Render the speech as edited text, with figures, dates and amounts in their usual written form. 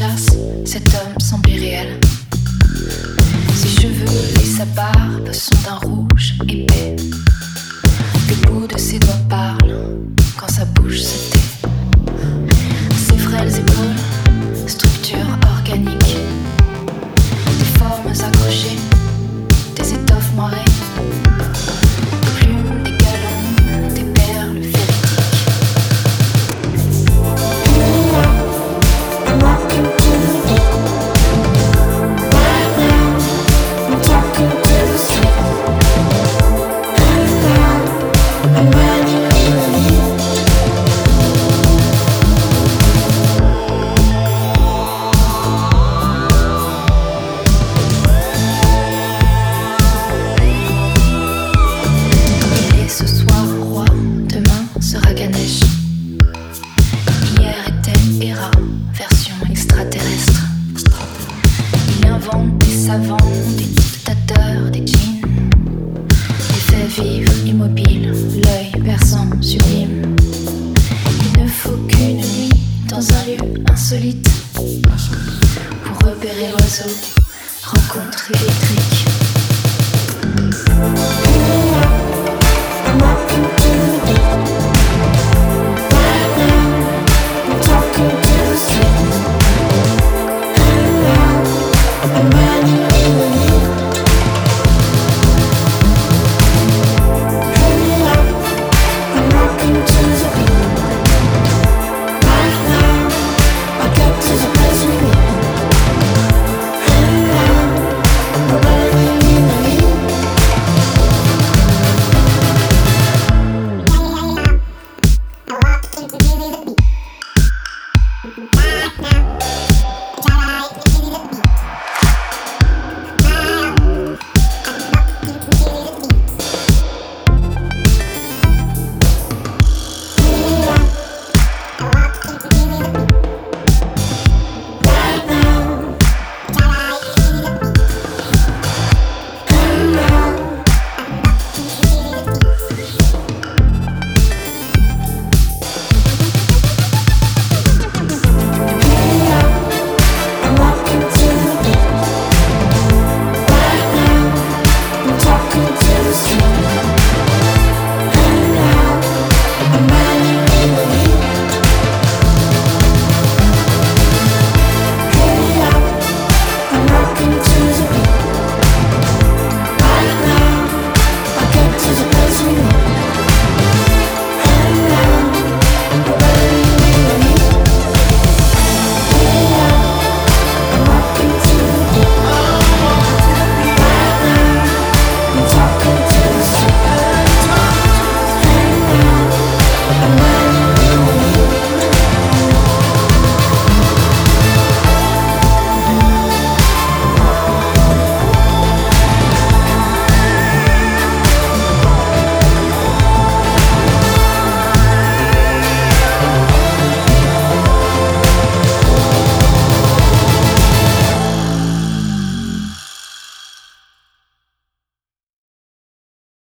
chasse, cet homme semble irréel. Ses cheveux et sa barbe sont d'un rouge épais. Le bout de ses doigts parle quand sa bouche se tait. Ses frêles épaules, structure organique. Des formes accrochées, des étoffes moirées. Des plumes, des galons, des perles véridiques. I'm walking to the beat. Right now, I'm talking to the street. And now, I'm running in the heat. Il est ce soir roi, demain sera Ganesh. Hier était Hera, version extraterrestre. Il invente des savants, des dictateurs, des djinns. Il fait vivre immobile, l'œil perçant sublime. Il ne faut qu'une nuit dans un lieu insolite pour repérer l'oiseau, rencontre électrique. I'm walking to the beat. Right now, I'm talking to the street. And now, I'm running in the heat. Hey now, I'm walking to the beat. Right now, I get to the place we meet. And now, I'm running in the heat. I'm